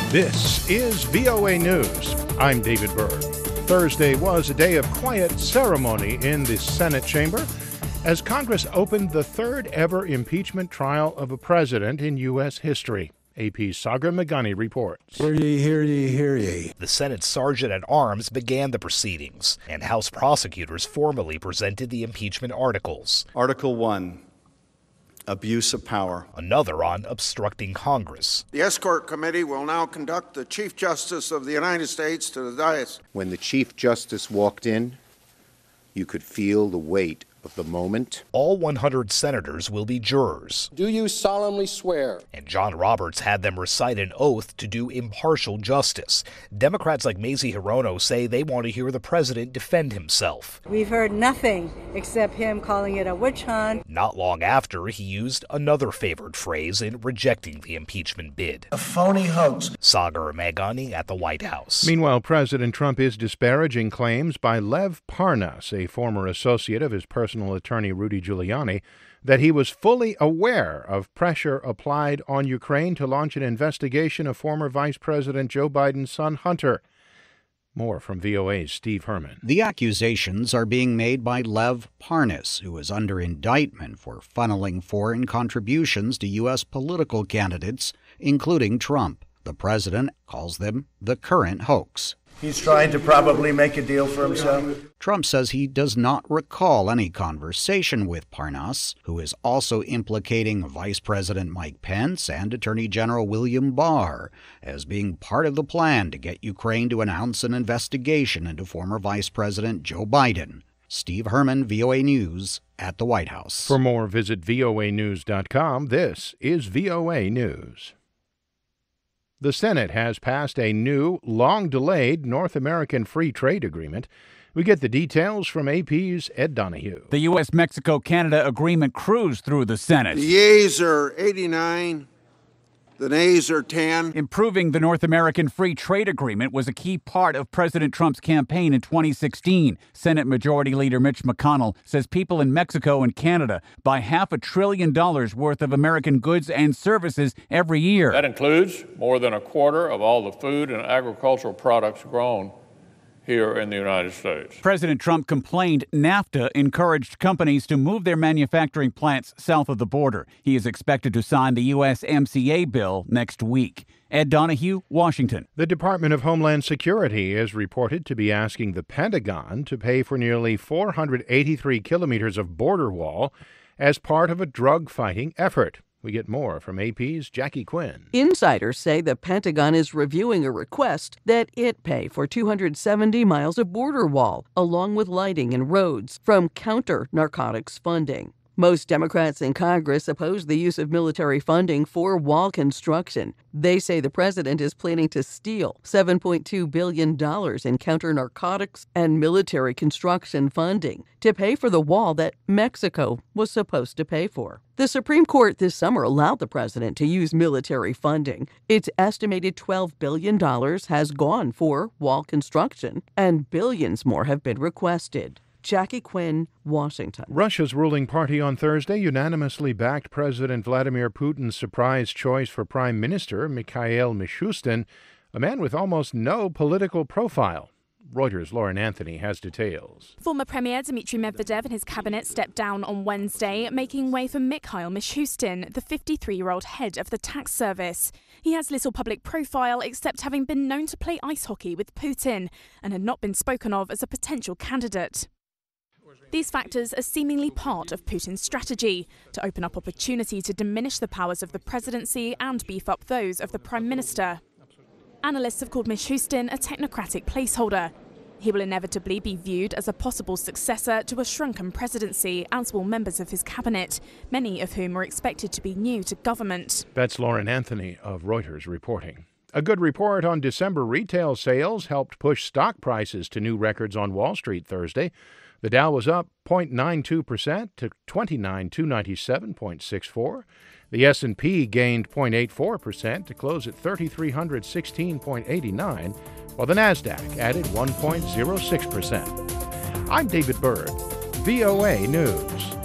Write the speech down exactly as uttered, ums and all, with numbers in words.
This is V O A News. I'm David Byrd. Thursday was a day of quiet ceremony in the Senate chamber as Congress opened the third ever impeachment trial of a president in U S history. A P's Sagar Meghani reports. Hear ye, hear ye, hear ye. The Senate Sergeant-at-Arms began the proceedings, and House prosecutors formally presented the impeachment articles. Article one. Abuse of power. Another on obstructing Congress. The Escort Committee will now conduct the Chief Justice of the United States to the dais. When the Chief Justice walked in, you could feel the weight of the moment. All one hundred senators will be jurors. Do you solemnly swear? And John Roberts had them recite an oath to do impartial justice. Democrats like Mazie Hirono say they want to hear the president defend himself. We've heard nothing except him calling it a witch hunt. Not long after, he used another favored phrase in rejecting the impeachment bid. A phony hoax. Sagar Meghani at the White House. Meanwhile, President Trump is disparaging claims by Lev Parnas, a former associate of his personal attorney Rudy Giuliani, that he was fully aware of pressure applied on Ukraine to launch an investigation of former Vice President Joe Biden's son Hunter. More from V O A's Steve Herman. The accusations are being made by Lev Parnas, who is under indictment for funneling foreign contributions to U S political candidates, including Trump. The president calls them the current hoax. He's trying to probably make a deal for himself. Trump says he does not recall any conversation with Parnas, who is also implicating Vice President Mike Pence and Attorney General William Barr as being part of the plan to get Ukraine to announce an investigation into former Vice President Joe Biden. Steve Herman, V O A News, at the White House. For more, visit V O A news dot com. This is V O A News. The Senate has passed a new, long-delayed North American Free Trade Agreement. We get the details from A P's Ed Donahue. The U S Mexico Canada agreement cruised through the Senate. The yeas are eighty-nine. The nays are ten. Improving the North American Free Trade Agreement was a key part of President Trump's campaign in twenty sixteen. Senate Majority Leader Mitch McConnell says people in Mexico and Canada buy half a trillion dollars worth of American goods and services every year. That includes more than a quarter of all the food and agricultural products grown here in the United States. President Trump complained NAFTA encouraged companies to move their manufacturing plants south of the border. He is expected to sign the U S M C A bill next week. Ed Donahue, Washington. The Department of Homeland Security is reported to be asking the Pentagon to pay for nearly four hundred eighty-three kilometers of border wall as part of a drug-fighting effort. We get more from A P's Jackie Quinn. Insiders say the Pentagon is reviewing a request that it pay for two hundred seventy miles of border wall, along with lighting and roads, from counter-narcotics funding. Most Democrats in Congress oppose the use of military funding for wall construction. They say the president is planning to steal seven point two billion dollars in counter-narcotics and military construction funding to pay for the wall that Mexico was supposed to pay for. The Supreme Court this summer allowed the president to use military funding. Its estimated twelve billion dollars has gone for wall construction, and billions more have been requested. Jackie Quinn, Washington. Russia's ruling party on Thursday unanimously backed President Vladimir Putin's surprise choice for Prime Minister Mikhail Mishustin, a man with almost no political profile. Reuters' Lauren Anthony has details. Former Premier Dmitry Medvedev and his cabinet stepped down on Wednesday, making way for Mikhail Mishustin, the fifty-three-year-old head of the tax service. He has little public profile except having been known to play ice hockey with Putin and had not been spoken of as a potential candidate. These factors are seemingly part of Putin's strategy to open up opportunity to diminish the powers of the presidency and beef up those of the prime minister. Analysts have called Mishustin a technocratic placeholder. He will inevitably be viewed as a possible successor to a shrunken presidency, as will members of his cabinet, many of whom are expected to be new to government. That's Lauren Anthony of Reuters reporting. A good report on December retail sales helped push stock prices to new records on Wall Street Thursday. The Dow was up zero point nine two percent to twenty-nine thousand two hundred ninety-seven point six four. The S and P gained zero point eight four percent to close at three thousand three hundred sixteen point eight nine, while the Nasdaq added one point zero six percent. I'm David Byrd, V O A News.